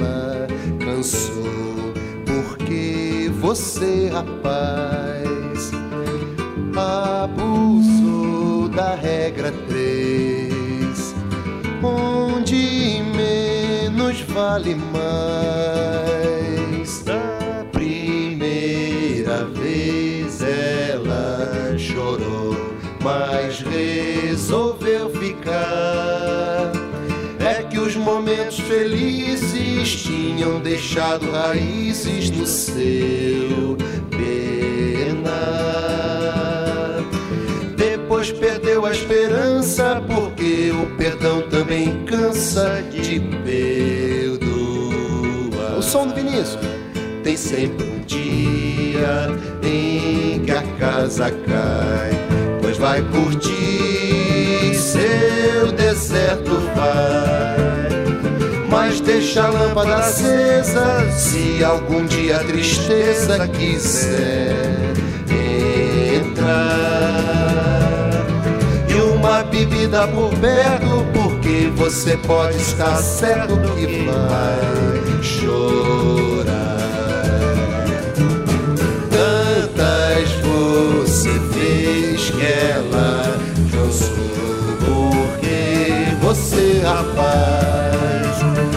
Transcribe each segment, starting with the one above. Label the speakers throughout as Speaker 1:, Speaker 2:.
Speaker 1: cansou, porque você, rapaz, abusou da regra 3, onde menos vale mais. Da primeira vez ela chorou, mas resolveu ficar. É que os momentos felizes tinham deixado raízes no seu penar. Depois perdeu a esperança, porque o perdão também cansa de perdoar. O som do Vinícius. Tem sempre um dia em que a casa cai, pois vai curtir seu deserto vai, mas deixa a lâmpada acesa se algum dia a tristeza quiser entrar. E uma bebida por perto, porque você pode estar certo que vai chorar. Tantas você fez que ela cansou, porque você, rapaz,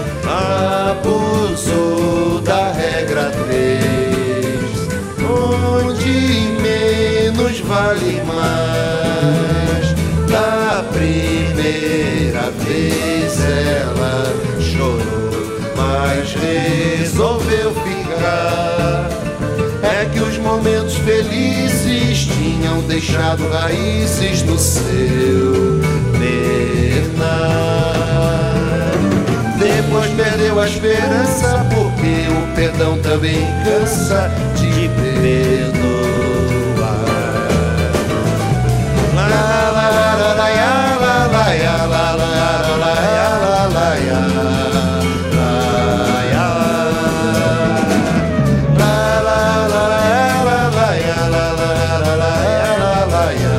Speaker 1: abusou da regra 3, onde menos vale mais. Da primeira vez ela chorou, mas resolveu ficar. É que os momentos felizes tinham deixado raízes no seu penar. Depois perdeu a esperança, porque o perdão também cansa de perdoar. La la la la la la la la la la la la. Yeah.